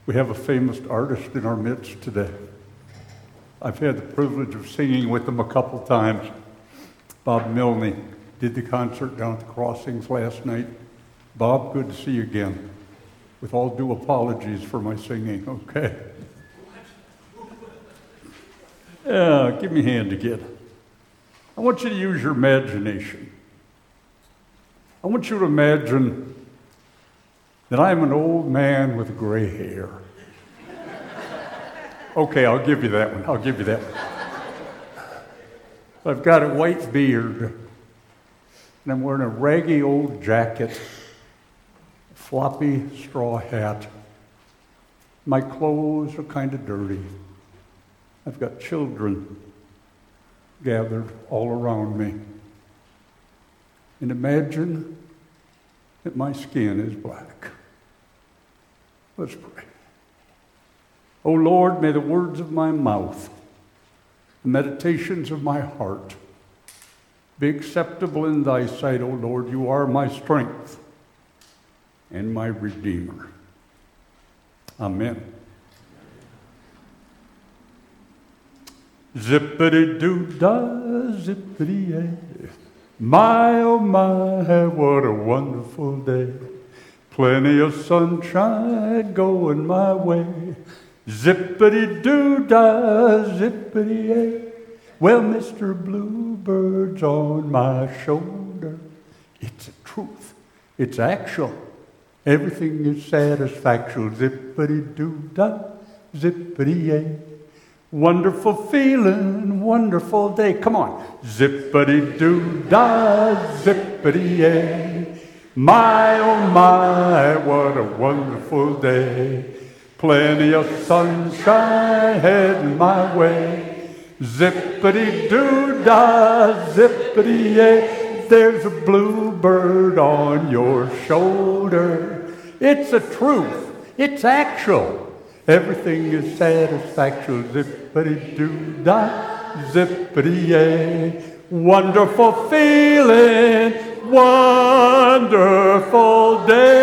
We have a famous artist in our midst today. I've had the privilege of singing with him a couple times. Bob Milne did the concert down at the Crossings last night. Bob, good to see you again. With all due apologies for my singing, okay? Yeah, give me a hand again. I want you to use your imagination. I want you to imagine that I'm an old man with gray hair. Okay, I'll give you that one. I've got a white beard, and I'm wearing a raggy old jacket, a floppy straw hat. My clothes are kind of dirty. I've got children gathered all around me. And imagine that my skin is black. Let's pray. O Lord, may the words of my mouth, the meditations of my heart, be acceptable in thy sight, O Lord. You are my strength and my Redeemer. Amen. Zippity-doo-dah, zippity-yay. My, oh my, what a wonderful day. Plenty of sunshine going my way. Zippity-doo-dah, zippity-yay. Well, Mr. Bluebird's on my shoulder. It's a truth. It's actual. Everything is satisfactual. Zippity-doo-dah, zippity-yay. Wonderful feeling, wonderful day. Come on. Zippity-doo-dah, zippity-yay. My, oh my, what a wonderful day. Plenty of sunshine heading my way. Zippity-doo-dah, zippity-yay. There's a bluebird on your shoulder. It's a truth. It's actual. Everything is satisfactual. Zippity-doo-dah, zippity-yay. Wonderful feeling, wonderful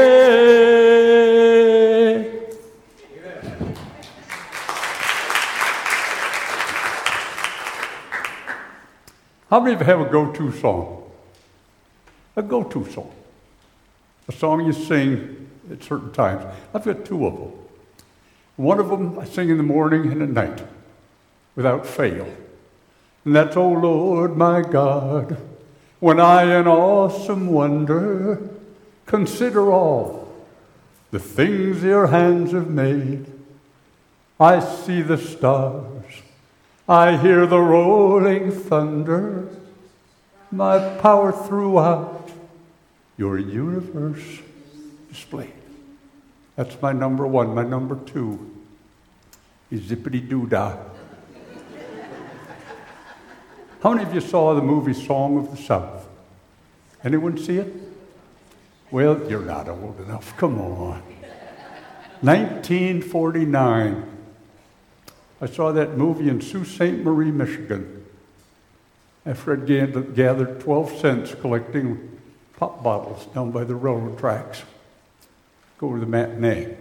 day. How many of you have a go-to song? A go-to song. A song you sing at certain times. I've got two of them. One of them I sing in the morning and at night, without fail. And that's, oh Lord, my God, when I in awesome wonder consider all the things your hands have made. I see the stars, I hear the rolling thunder, my power throughout your universe displayed. That's my number one. My number two is Zippity-doo-dah. How many of you saw the movie Song of the South? Anyone see it? Well, you're not old enough. Come on. 1949. I saw that movie in Sault Ste. Marie, Michigan. After I'd gathered 12 cents collecting pop bottles down by the railroad tracks. Go to the matinee.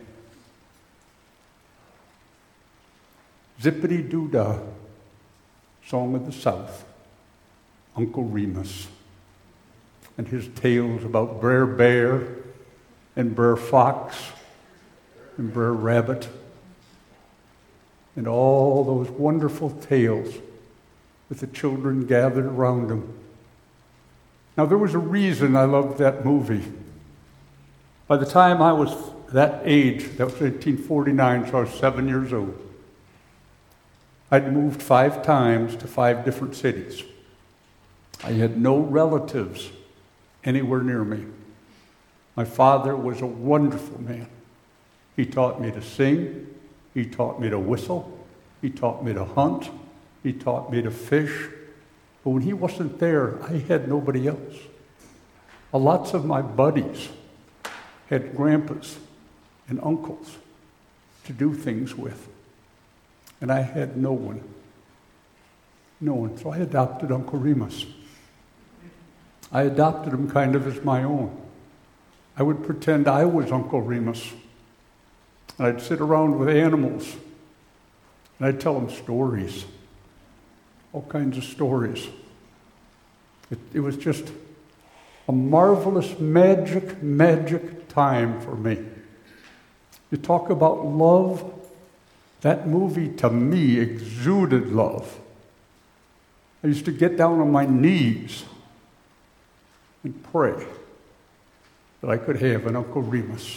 Zippity-doo-dah, Song of the South, Uncle Remus, and his tales about Brer Bear and Brer Fox and Brer Rabbit, and all those wonderful tales with the children gathered around him. Now, there was a reason I loved that movie. By the time I was that age, that was 1949, so I was 7 years old, I'd moved 5 times to 5 different cities. I had no relatives anywhere near me. My father was a wonderful man. He taught me to sing. He taught me to whistle. He taught me to hunt. He taught me to fish. But when he wasn't there, I had nobody else. Lots of my buddies had grandpas and uncles to do things with. And I had no one. No one. So I adopted Uncle Remus. I adopted him kind of as my own. I would pretend I was Uncle Remus. And I'd sit around with animals, and I'd tell them stories, all kinds of stories. It was just a marvelous, magic time for me. You talk about love, that movie to me exuded love. I used to get down on my knees and pray that I could have an Uncle Remus.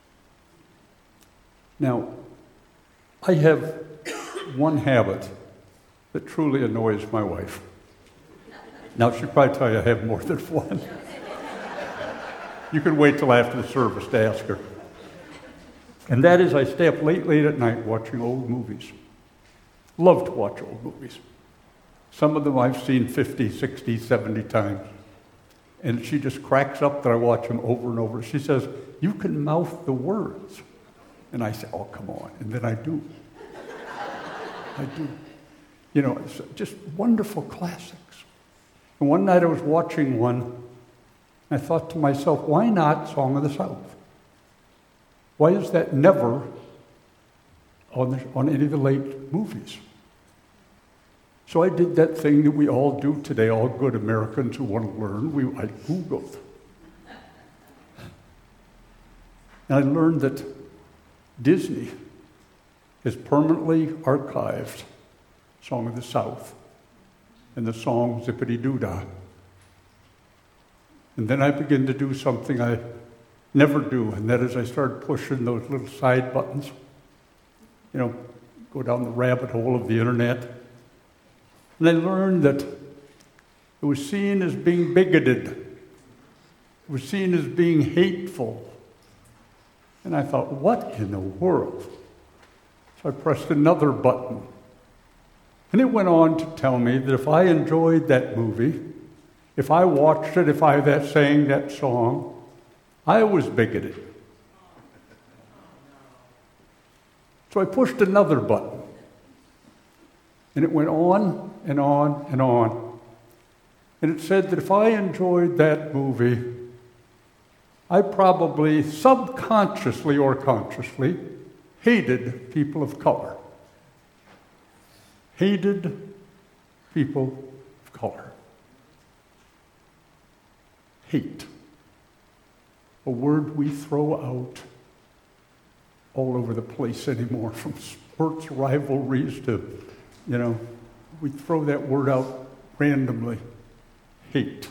Now, I have one habit that truly annoys my wife. Now, she'll probably tell you I have more than one. You can wait till after the service to ask her. And that is, I stay up late at night watching old movies. Love to watch old movies. Some of them I've seen 50, 60, 70 times. And she just cracks up that I watch them over and over. She says, "You can mouth the words." And I say, "Oh, come on." And then I do. I do. You know, it's just wonderful classics. And one night I was watching one, and I thought to myself, why not Song of the South? Why is that never on any of the late movies? So I did that thing that we all do today, all good Americans who want to learn. I Googled. And I learned that Disney has permanently archived Song of the South and the song Zippity-Doo-Dah. And then I began to do something I never do, and that is I started pushing those little side buttons, you know, go down the rabbit hole of the internet. And I learned that it was seen as being bigoted. It was seen as being hateful. And I thought, what in the world? So I pressed another button. And it went on to tell me that if I enjoyed that movie, if I watched it, if I sang that song, I was bigoted. So I pushed another button. And it went on and on and on. And it said that if I enjoyed that movie, I probably subconsciously or consciously hated people of color. Hated people of color. Hate. A word we throw out all over the place anymore, from sports rivalries to, you know, we throw that word out randomly. Hate.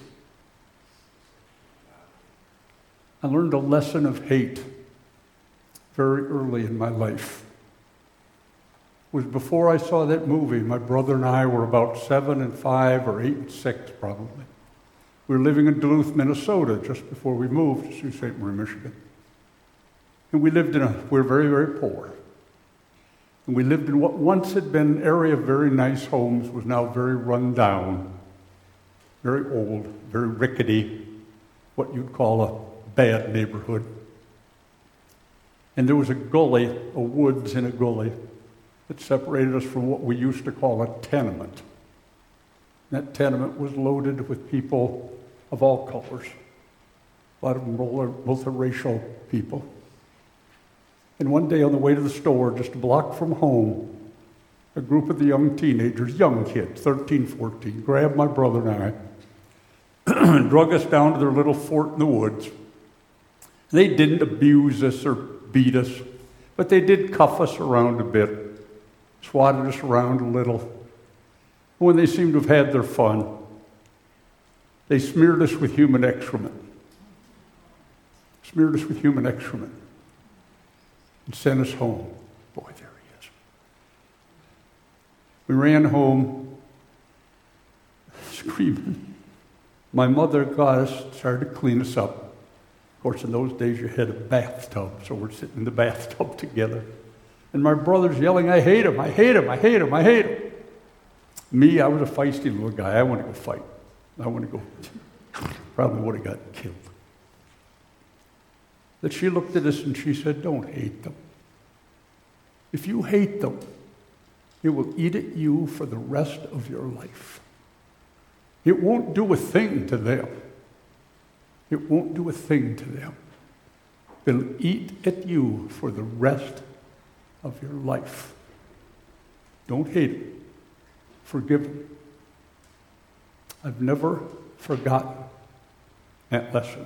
I learned a lesson of hate very early in my life. It was before I saw that movie. My brother and I were about 7 and 5 or 8 and 6 probably. We were living in Duluth, Minnesota, just before we moved to Sault Ste. Marie, Michigan. And we were very, very poor. And we lived in what once had been an area of very nice homes, was now very run down, very old, very rickety, what you'd call a bad neighborhood. And there was a gully, a woods in a gully, that separated us from what we used to call a tenement. That tenement was loaded with people of all colors. A lot of them multiracial people. And one day on the way to the store, just a block from home, a group of the young teenagers, young kids, 13, 14, grabbed my brother and I and drug us down to their little fort in the woods. They didn't abuse us or beat us, but they did cuff us around a bit, swatted us around a little. When they seemed to have had their fun, they smeared us with human excrement. Smeared us with human excrement. And sent us home. Boy, there he is. We ran home, screaming. My mother got us, started to clean us up. Of course, in those days you had a bathtub, so we're sitting in the bathtub together. And my brother's yelling, "I hate him, I hate him, I hate him, I hate him." Me, I was a feisty little guy. I want to go fight. I want to go. Probably would have gotten killed. That she looked at us and she said, "Don't hate them. If you hate them, it will eat at you for the rest of your life. It won't do a thing to them. It won't do a thing to them. It'll eat at you for the rest of your life. Don't hate him. Forgive him. I've never forgotten that lesson.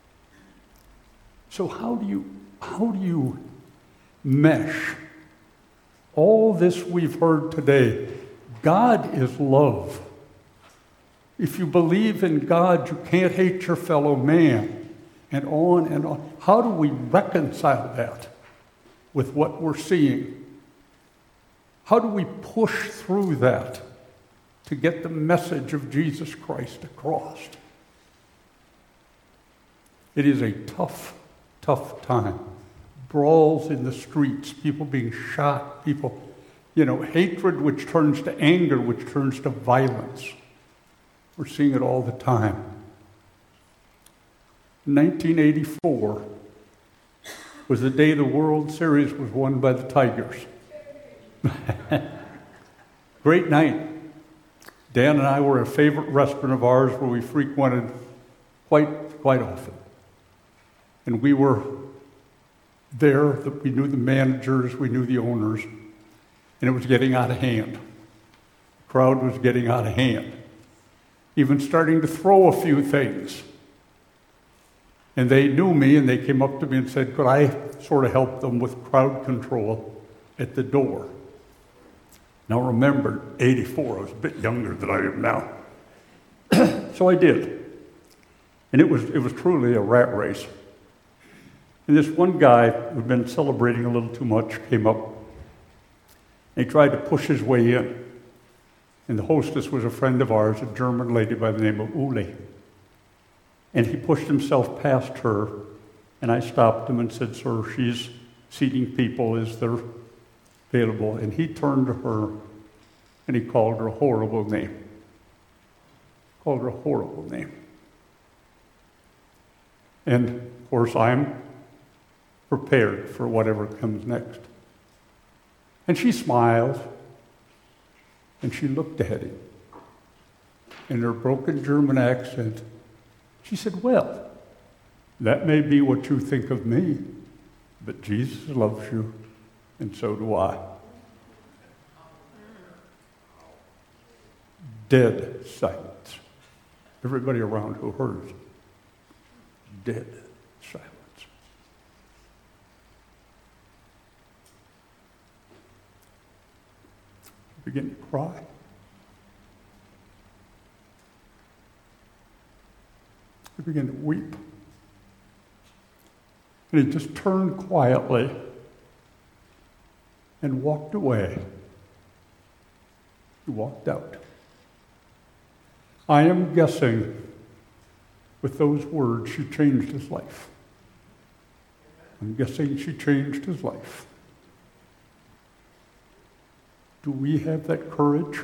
So how do you mesh all this we've heard today? God is love. If you believe in God, you can't hate your fellow man, and on and on. How do we reconcile that with what we're seeing? How do we push through that to get the message of Jesus Christ across? It is a tough, tough time. Brawls in the streets, people being shot, people, hatred which turns to anger, which turns to violence. We're seeing it all the time. 1984 was the day the World Series was won by the Tigers. Great night. Dan and I were at a favorite restaurant of ours where we frequented quite often. And we were there, we knew the managers, we knew the owners, and it was getting out of hand. The crowd was getting out of hand. Even starting to throw a few things. And they knew me, and they came up to me and said, could I sort of help them with crowd control at the door? Now remember, 84, I was a bit younger than I am now. So I did. And it was truly a rat race. And this one guy who'd been celebrating a little too much came up. And he tried to push his way in. And the hostess was a friend of ours, a German lady by the name of Uli. And he pushed himself past her, and I stopped him and said, sir, she's seating people as they're available. And he turned to her, and he called her a horrible name. Called her a horrible name. And, of course, I'm prepared for whatever comes next. And she smiled, and she looked at him. In her broken German accent, she said, well, that may be what you think of me, but Jesus loves you, and so do I. Dead silence. Everybody around who heard, dead silence. I began to cry. I began to weep. And he just turned quietly and walked away. He walked out. I am guessing with those words she changed his life. I'm guessing she changed his life. Do we have that courage?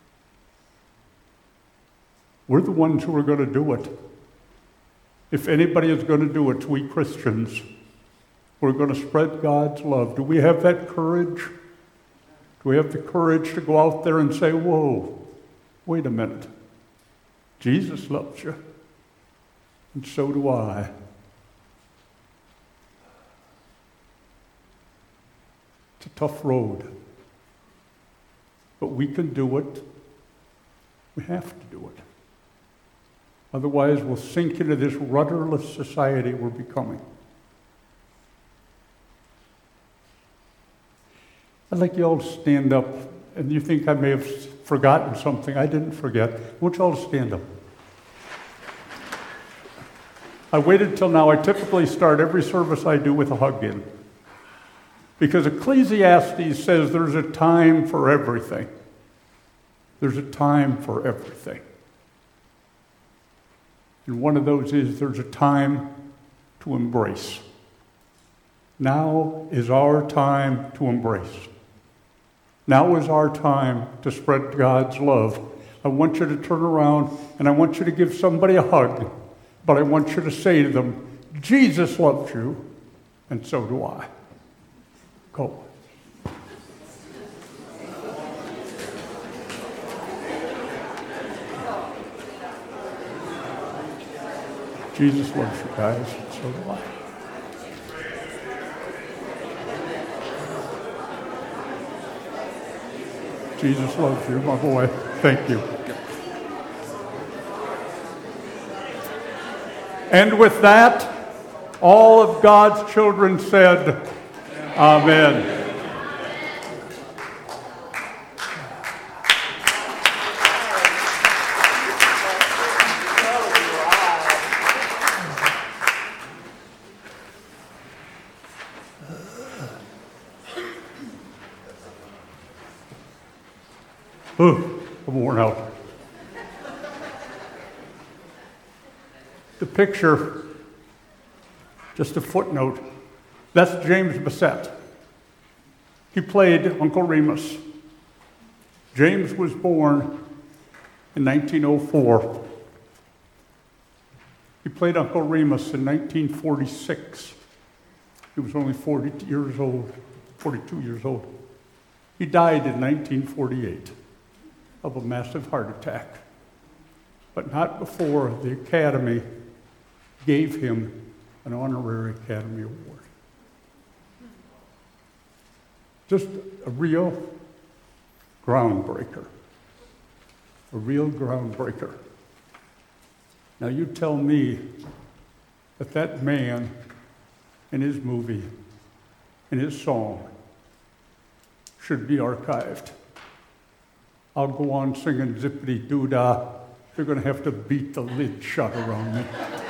We're the ones who are going to do it. If anybody is going to do it, it's we Christians. We're going to spread God's love. Do we have that courage? Do we have the courage to go out there and say, whoa, wait a minute. Jesus loves you, and so do I. It's a tough road, but we can do it. We have to do it. Otherwise, we'll sink into this rudderless society we're becoming. I'd like you all to stand up, and you think I may have forgotten something. I didn't forget. I want you all to stand up. I waited till now. I typically start every service I do with a hug in. Because Ecclesiastes says there's a time for everything. There's a time for everything. And one of those is there's a time to embrace. Now is our time to embrace. Now is our time to spread God's love. I want you to turn around and I want you to give somebody a hug, but I want you to say to them, Jesus loves you, and so do I. Go. Jesus loves you guys, and so do I. Jesus loves you, my boy. Thank you. And with that, all of God's children said, Amen. Ooh, I'm worn out. The picture, just a footnote, that's James Bassett. He played Uncle Remus. James was born in 1904. He played Uncle Remus in 1946. He was only 42 years old. He died in 1948 of a massive heart attack, but not before the Academy gave him an honorary Academy Award. Just a real groundbreaker. A real groundbreaker. Now you tell me that that man in his movie, in his song, should be archived. I'll go on singing zippity-doo-dah. They're going to have to beat the lid shut around me.